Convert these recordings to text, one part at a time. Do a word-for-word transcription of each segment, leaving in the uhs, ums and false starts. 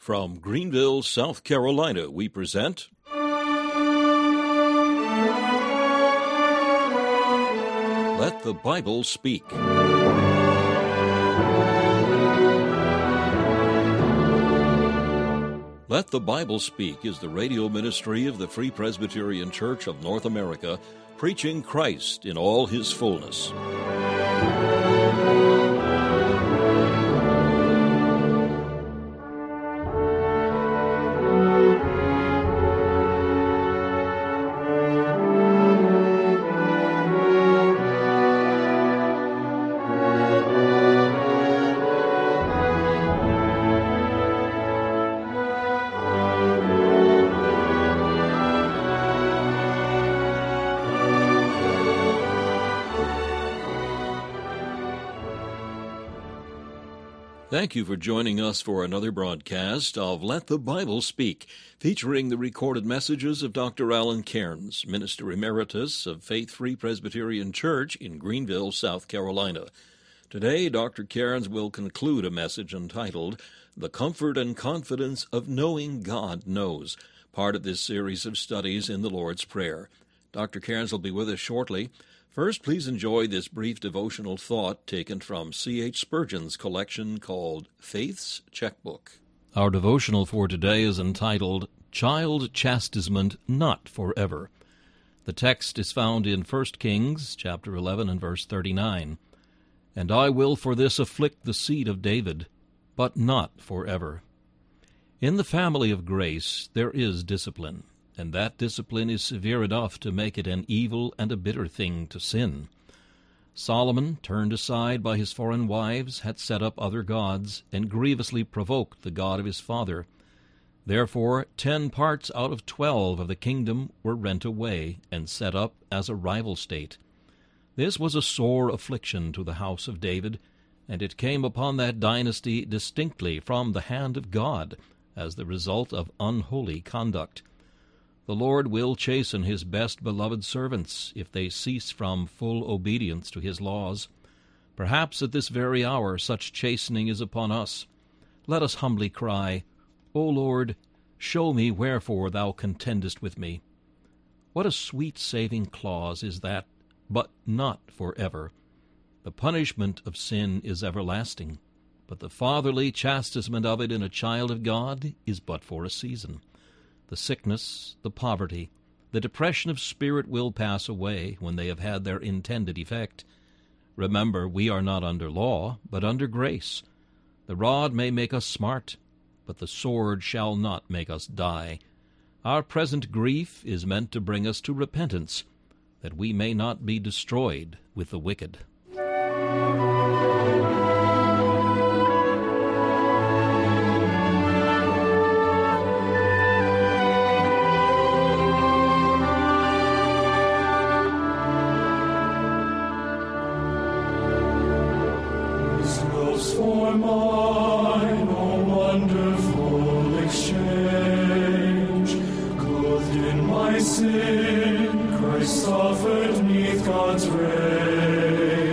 From Greenville, South Carolina, we present Let the Bible Speak. Let the Bible Speak is the radio ministry of the Free Presbyterian Church of North America, preaching Christ in all his fullness. Thank you for joining us for another broadcast of Let the Bible Speak, featuring the recorded messages of Doctor Alan Cairns, Minister Emeritus of Faith Free Presbyterian Church in Greenville, South Carolina. Today, Doctor Cairns will conclude a message entitled, The Comfort and Confidence of Knowing God Knows, part of this series of studies in the Lord's Prayer. Doctor Cairns will be with us shortly. First, please enjoy this brief devotional thought taken from C H Spurgeon's collection called Faith's Checkbook. Our devotional for today is entitled, Child Chastisement Not Forever. The text is found in First Kings, chapter eleven and verse thirty-nine. And I will for this afflict the seed of David, but not forever. In the family of grace there is discipline, and that discipline is severe enough to make it an evil and a bitter thing to sin. Solomon, turned aside by his foreign wives, had set up other gods, and grievously provoked the God of his father. Therefore ten parts out of twelve of the kingdom were rent away, and set up as a rival state. This was a sore affliction to the house of David, and it came upon that dynasty distinctly from the hand of God, as the result of unholy conduct. The Lord will chasten his best beloved servants if they cease from full obedience to his laws. Perhaps at this very hour such chastening is upon us. Let us humbly cry, O Lord, show me wherefore thou contendest with me. What a sweet saving clause is that, but not forever. The punishment of sin is everlasting, but the fatherly chastisement of it in a child of God is but for a season. The sickness, the poverty, the depression of spirit will pass away when they have had their intended effect. Remember, we are not under law, but under grace. The rod may make us smart, but the sword shall not make us die. Our present grief is meant to bring us to repentance, that we may not be destroyed with the wicked. For mine, O wonderful exchange, clothed in my sin, Christ suffered 'neath God's rage.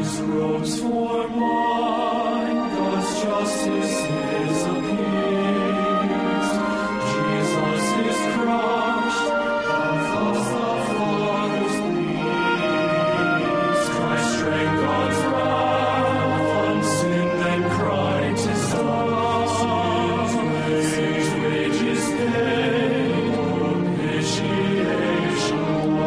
His robes for mine, God's justice is appeased. Jesus is crushed, and thus the Father's pleased. Christ drank God's wrath, unsinned and cried, 'tis done. Sin's wages paid, propitiation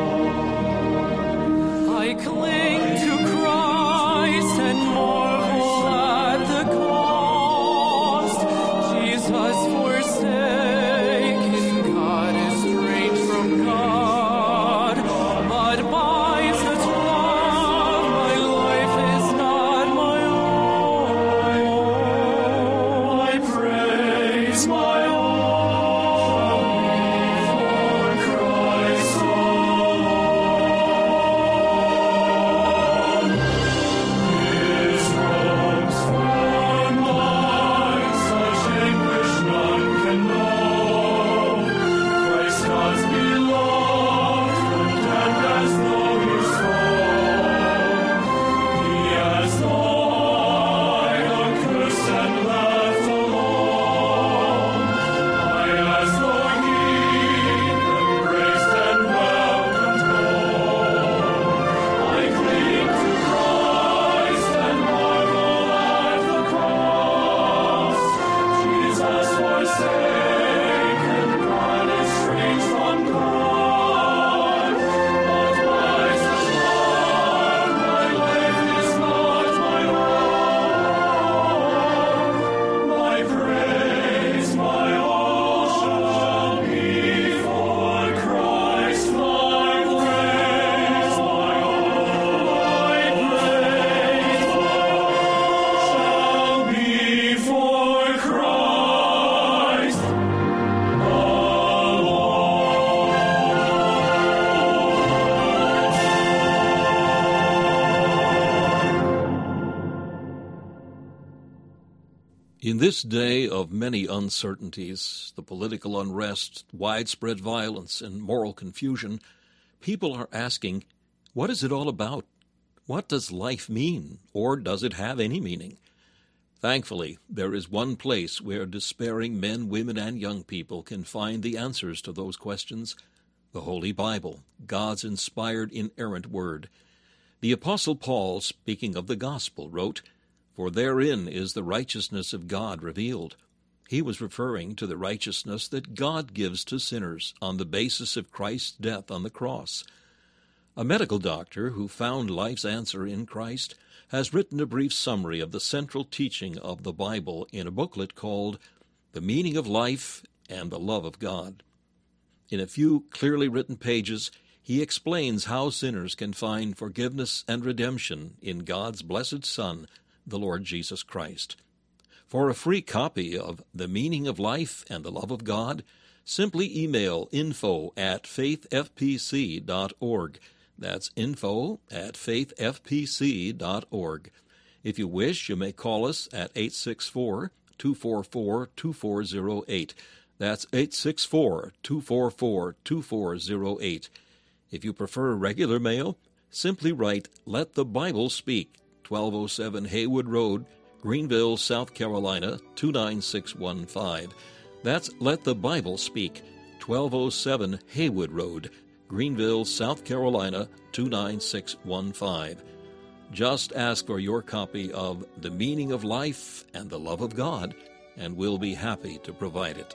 won. I cling to Christ and marvel at the cost. Jesus forsaken, God estranged from God. But by such love, my life is not my own. I praise my all for Christ alone. His robes for mine, such anguish none can know. Christ God's beloved, condemned as though he's foe. He as though I, accursed and left alone. I as though he, embraced and welcomed home. I cling to Christ and marvel at the cross. Jesus forsaken, God estranged from God. But by such love, my life is not my own. My praise, my all shall be for Christ. My praise, my all, my praise, my all shall be for Christ In this day of many uncertainties, the political unrest, widespread violence, and moral confusion, people are asking, what is it all about? What does life mean, or does it have any meaning? Thankfully, there is one place where despairing men, women, and young people can find the answers to those questions: the Holy Bible, God's inspired, inerrant word. The Apostle Paul, speaking of the gospel, wrote, "For therein is the righteousness of God revealed." He was referring to the righteousness that God gives to sinners on the basis of Christ's death on the cross. A medical doctor who found life's answer in Christ has written a brief summary of the central teaching of the Bible in a booklet called The Meaning of Life and the Love of God. In a few clearly written pages, he explains how sinners can find forgiveness and redemption in God's blessed Son, the Lord Jesus Christ. For a free copy of The Meaning of Life and the Love of God, simply email info at faith f p c dot org. That's info at faith f p c dot org. If you wish, you may call us at eight six four, two four four, two four zero eight. That's eight six four, two four four, two four zero eight. If you prefer regular mail, simply write Let the Bible Speak, twelve oh seven Haywood Road, Greenville, South Carolina, two nine six one five. That's Let the Bible Speak, twelve oh seven Haywood Road, Greenville, South Carolina, two nine six one five. Just ask for your copy of The Meaning of Life and the Love of God, and we'll be happy to provide it.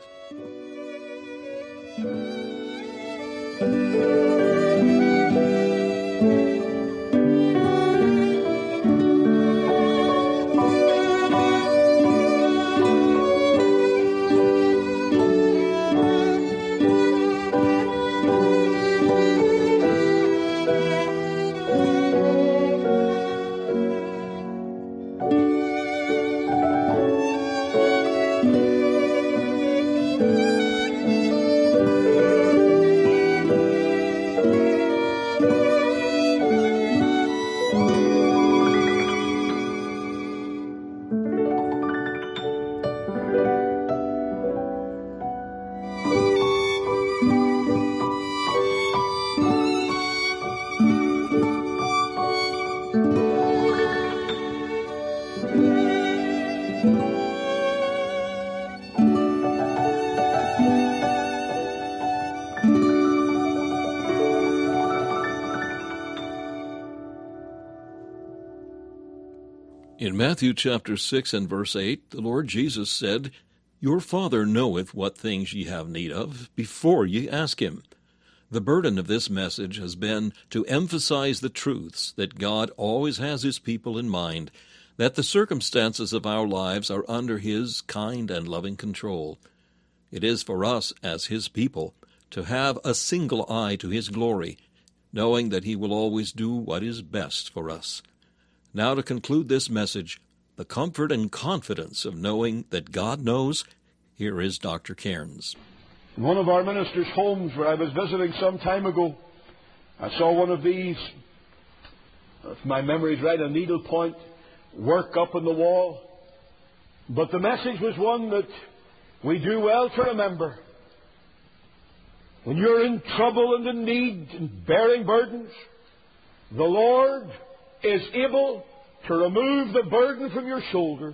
In Matthew chapter six and verse eight, the Lord Jesus said, "Your Father knoweth what things ye have need of, before ye ask him." The burden of this message has been to emphasize the truths that God always has his people in mind, that the circumstances of our lives are under his kind and loving control. It is for us, as his people, to have a single eye to his glory, knowing that he will always do what is best for us. Now, to conclude this message, the comfort and confidence of knowing that God knows, here is Doctor Cairns. In one of our ministers' homes where I was visiting some time ago, I saw one of these, if my memory is right, a needlepoint work up on the wall. But the message was one that we do well to remember. When you're in trouble and in need and bearing burdens, the Lord is able to remove the burden from your shoulders,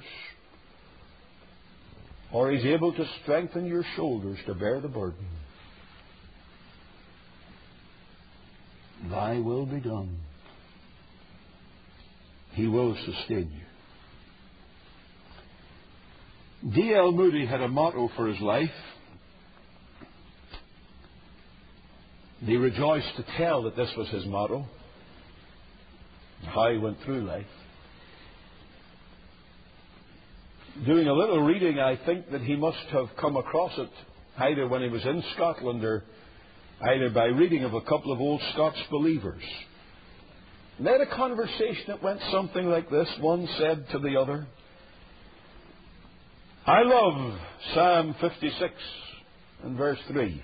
or he's able to strengthen your shoulders to bear the burden. Thy will be done. He will sustain you. D L Moody had a motto for his life. And he rejoiced to tell that this was his motto, and how he went through life. Doing a little reading, I think that he must have come across it either when he was in Scotland or either by reading of a couple of old Scots believers. And they had a conversation that went something like this. One said to the other, "I love Psalm fifty-six and verse three.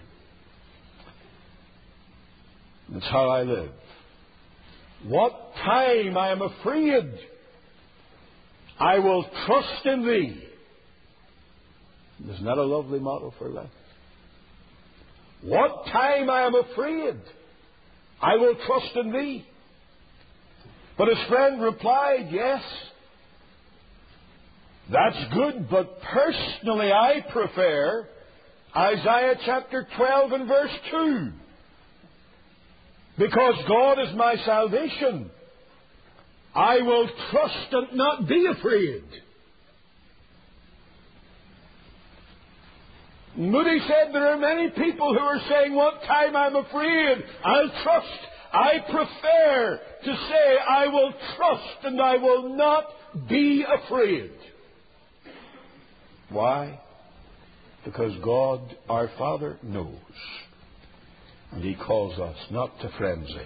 That's how I live. What time I am afraid, I will trust in thee." Isn't that a lovely motto for life? What time I am afraid, I will trust in thee. But his friend replied, "Yes, that's good, but personally I prefer Isaiah chapter twelve and verse two. Because God is my salvation, I will trust and not be afraid." Moody said there are many people who are saying, "What time I'm afraid, I'll trust." I prefer to say, "I will trust and I will not be afraid." Why? Because God, our Father, knows. And he calls us not to frenzy,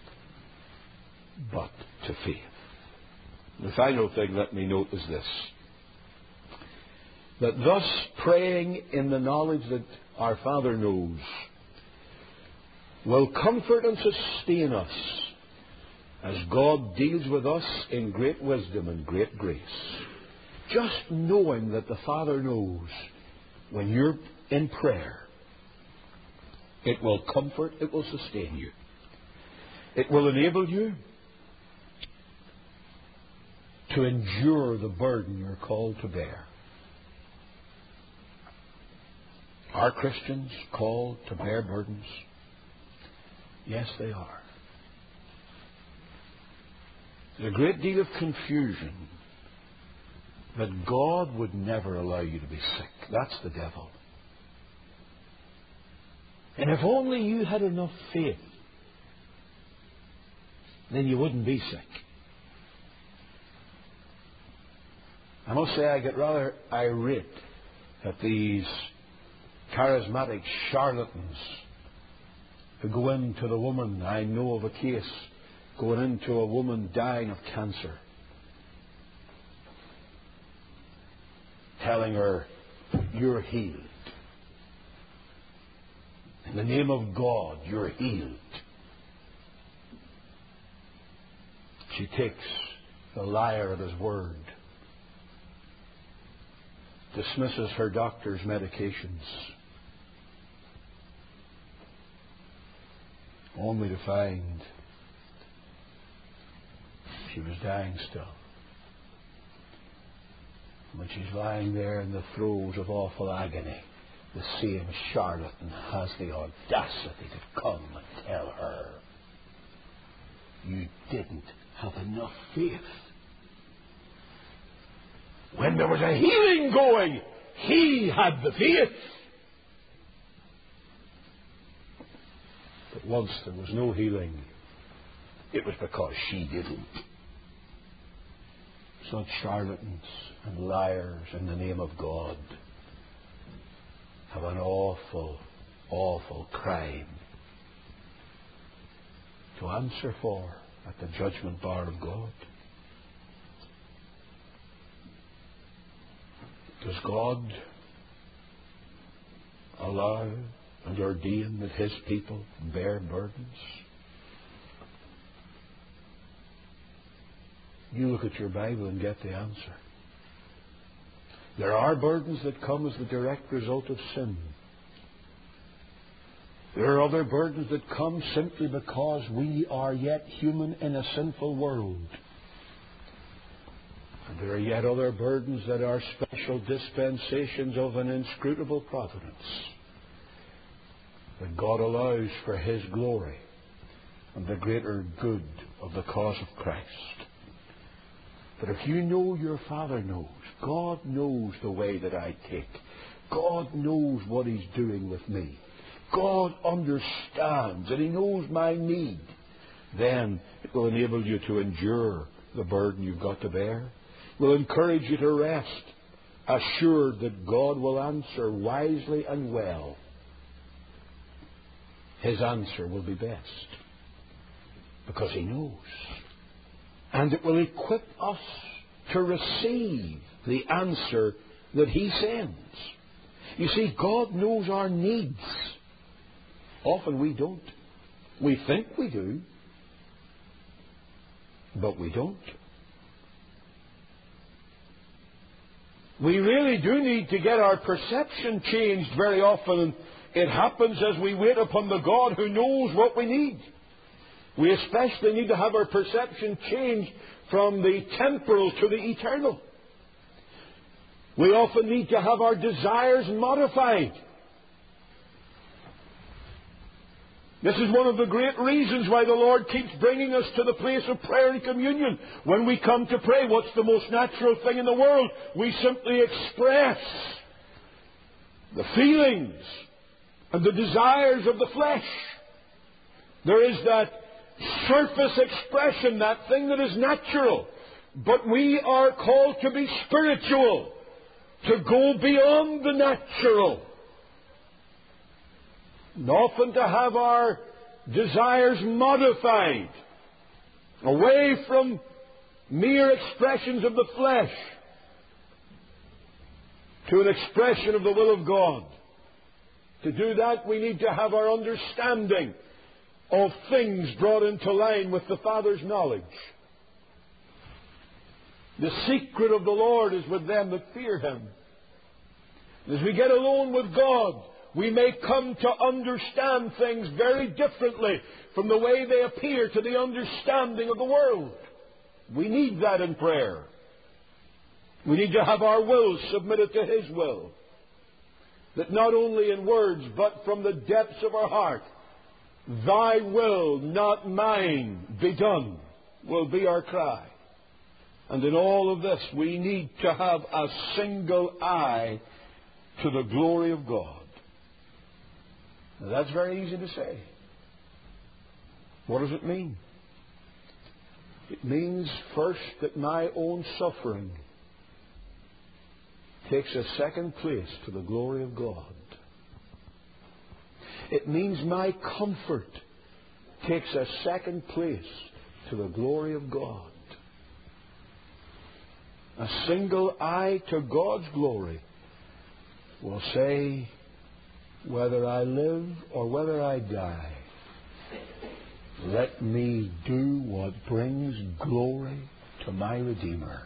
but to faith. The final thing, let me note, is this: that thus praying in the knowledge that our Father knows will comfort and sustain us as God deals with us in great wisdom and great grace. Just knowing that the Father knows when you're in prayer, it will comfort, it will sustain you. It will enable you to endure the burden you're called to bear. Are Christians called to bear burdens? Yes, they are. There's a great deal of confusion that God would never allow you to be sick. That's the devil. And if only you had enough faith, then you wouldn't be sick. I must say I get rather irate at these charismatic charlatans who go into the woman. I know of a case going into a woman dying of cancer, telling her, "You're healed. In the name of God, you're healed." She takes the liar at his word, dismisses her doctor's medications, only to find she was dying still. When she's lying there in the throes of awful agony, the same charlatan has the audacity to come and tell her, "You didn't have enough faith." When there was a healing going, he had the faith. But once there was no healing, it was because she didn't. Such charlatans and liars in the name of God have an awful, awful crime to answer for at the judgment bar of God. Does God allow and ordain that His people bear burdens? You look at your Bible and get the answer. There are burdens that come as the direct result of sin. There are other burdens that come simply because we are yet human in a sinful world. And there are yet other burdens that are special dispensations of an inscrutable providence that God allows for His glory and the greater good of the cause of Christ. But if you know your Father knows, God knows the way that I take, God knows what He's doing with me, God understands and He knows my need, then it will enable you to endure the burden you've got to bear. It will encourage you to rest, assured that God will answer wisely and well. His answer will be best because He knows. And it will equip us to receive the answer that He sends. You see, God knows our needs. Often we don't. We think we do, but we don't. We really do need to get our perception changed very often, and it happens as we wait upon the God who knows what we need. We especially need to have our perception changed from the temporal to the eternal. We often need to have our desires modified. This is one of the great reasons why the Lord keeps bringing us to the place of prayer and communion. When we come to pray, what's the most natural thing in the world? We simply express the feelings and the desires of the flesh. There is that surface expression, that thing that is natural. But we are called to be spiritual, to go beyond the natural, and often to have our desires modified away from mere expressions of the flesh to an expression of the will of God. To do that, we need to have our understanding of things brought into line with the Father's knowledge. The secret of the Lord is with them that fear Him. As we get alone with God, we may come to understand things very differently from the way they appear to the understanding of the world. We need that in prayer. We need to have our will submitted to His will. That not only in words, but from the depths of our heart, Thy will, not mine, be done, will be our cry. And in all of this, we need to have a single eye to the glory of God. Now, that's very easy to say. What does it mean? It means, first, that my own suffering takes a second place to the glory of God. It means my comfort takes a second place to the glory of God. A single eye to God's glory will say, whether I live or whether I die, let me do what brings glory to my Redeemer.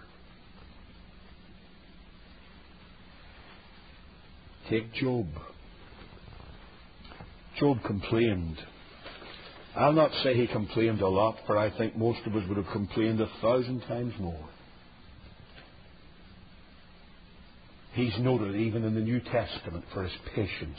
Take Job. Job complained. I'll not say he complained a lot, for I think most of us would have complained a thousand times more. He's noted even in the New Testament for his patience.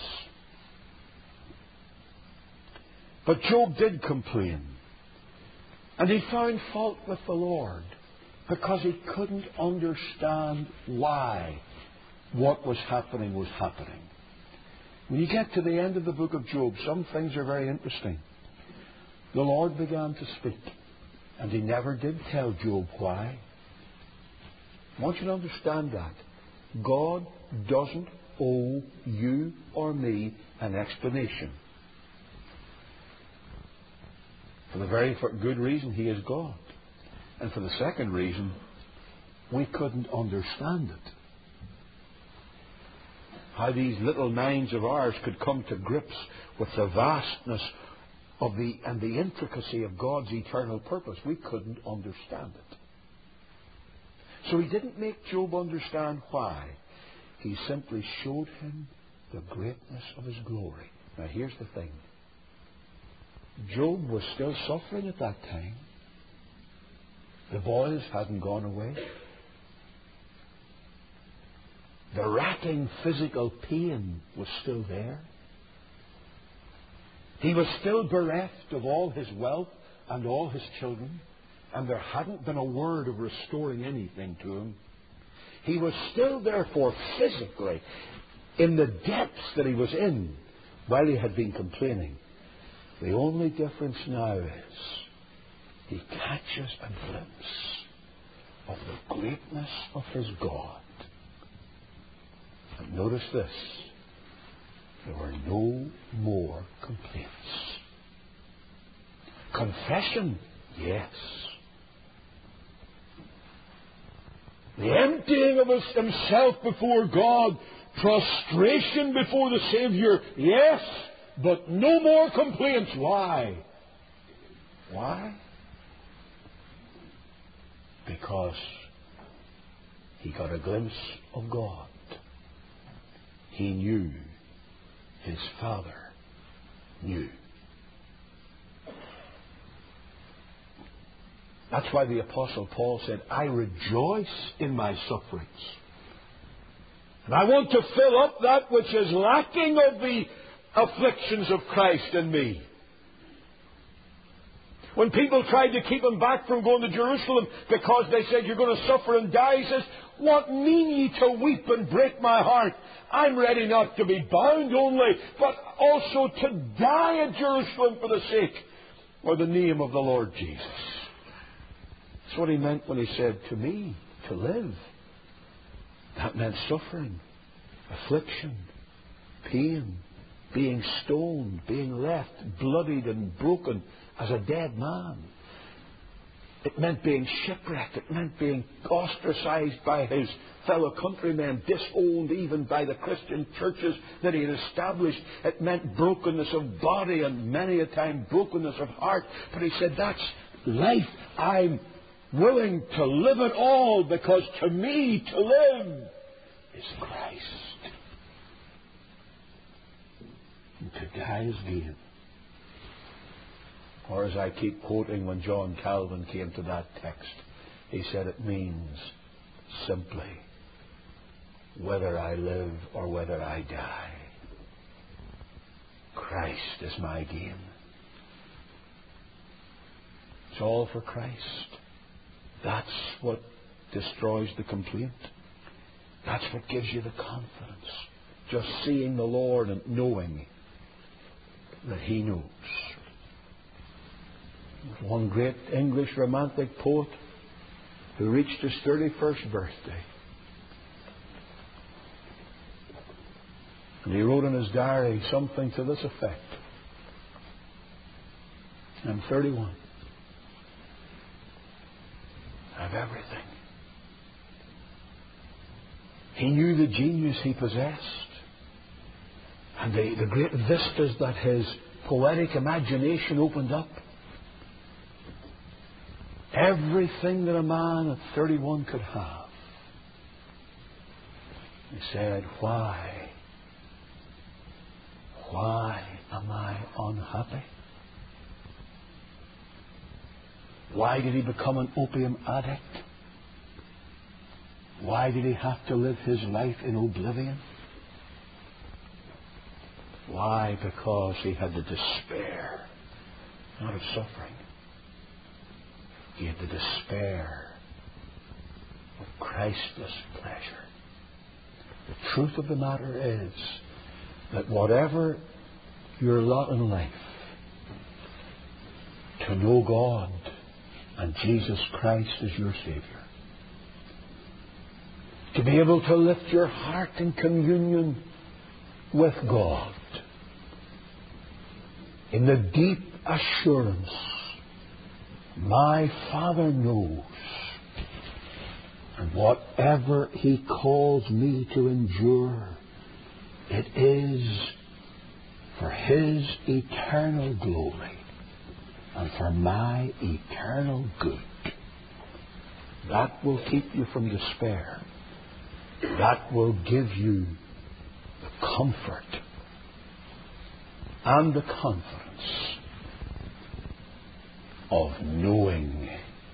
But Job did complain. And he found fault with the Lord. Because he couldn't understand why what was happening was happening. When you get to the end of the book of Job, some things are very interesting. The Lord began to speak, and he never did tell Job why. I want you to understand that. God doesn't owe you or me an explanation. For the very good reason, he is God. And for the second reason, we couldn't understand it. How these little minds of ours could come to grips with the vastness of the and the intricacy of God's eternal purpose, we couldn't understand it. So he didn't make Job understand why. He simply showed him the greatness of his glory. Now here's the thing. Job was still suffering at that time. The boils hadn't gone away. The racking physical pain was still there. He was still bereft of all his wealth and all his children, and there hadn't been a word of restoring anything to him. He was still, therefore, physically in the depths that he was in while he had been complaining. The only difference now is he catches a glimpse of the greatness of his God. And notice this. There were no more complaints. Confession, yes. The emptying of himself before God, prostration before the Savior, yes, but no more complaints. Why? Why? Because he got a glimpse of God. He knew his Father knew. That's why the Apostle Paul said, I rejoice in my sufferings. And I want to fill up that which is lacking of the afflictions of Christ in me. When people tried to keep him back from going to Jerusalem because they said, you're going to suffer and die, he says, what mean ye to weep and break my heart? I'm ready not to be bound only, but also to die at Jerusalem for the sake or the name of the Lord Jesus. That's what he meant when he said, to me, to live. That meant suffering, affliction, pain, being stoned, being left bloodied and broken as a dead man. It meant being shipwrecked. It meant being ostracized by his fellow countrymen, disowned even by the Christian churches that he had established. It meant brokenness of body and many a time brokenness of heart. But he said, that's life. I'm willing to live it all, because to me to live is Christ. And to die is gain. Or as I keep quoting when John Calvin came to that text, he said it means simply whether I live or whether I die, Christ is my gain. It's all for Christ. That's what destroys the complaint. That's what gives you the confidence. Just seeing the Lord and knowing that He knows. One great English romantic poet who reached his thirty-first birthday. And he wrote in his diary something to this effect. I'm thirty-one. I have everything. He knew the genius he possessed and the, the great vistas that his poetic imagination opened up. Everything that a man at thirty-one could have. He said, why? Why am I unhappy? Why did he become an opium addict? Why did he have to live his life in oblivion? Why? Because he had the despair, not of suffering. He had the despair Christless pleasure. The truth of the matter is that whatever your lot in life, to know God and Jesus Christ as your Savior, to be able to lift your heart in communion with God, in the deep assurance, my Father knows, and whatever He calls me to endure, it is for His eternal glory and for my eternal good. That will keep you from despair. That will give you the comfort and the confidence of knowing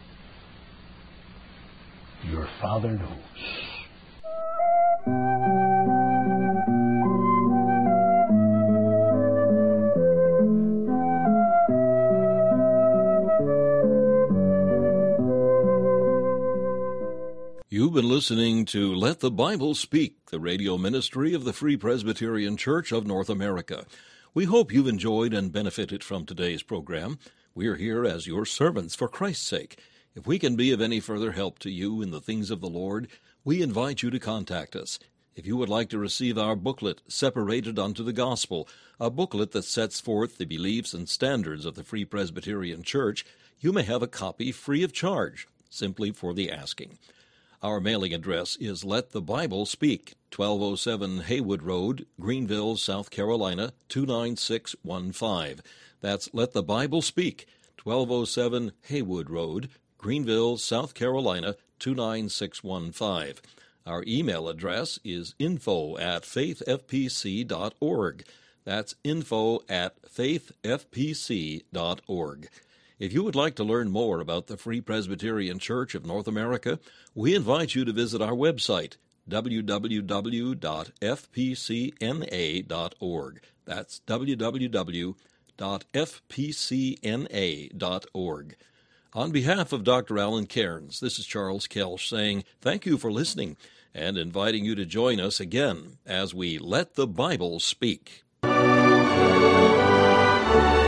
your Father knows. You've been listening to Let the Bible Speak, the radio ministry of the Free Presbyterian Church of North America. We hope you've enjoyed and benefited from today's program. We are here as your servants for Christ's sake. If we can be of any further help to you in the things of the Lord, we invite you to contact us. If you would like to receive our booklet, Separated unto the Gospel, a booklet that sets forth the beliefs and standards of the Free Presbyterian Church, you may have a copy free of charge, simply for the asking. Our mailing address is Let the Bible Speak, twelve oh seven Haywood Road, Greenville, South Carolina, two nine six one five. That's Let the Bible Speak, twelve oh seven Haywood Road, Greenville, South Carolina, two nine six one five. Our email address is info at faith f p c dot org. That's info at faith f p c dot org. If you would like to learn more about the Free Presbyterian Church of North America, we invite you to visit our website, w w w dot f p c n a dot org. That's w w w dot f p c n a dot org. On behalf of Doctor Alan Cairns, this is Charles Kelsch saying thank you for listening and inviting you to join us again as we Let the Bible Speak.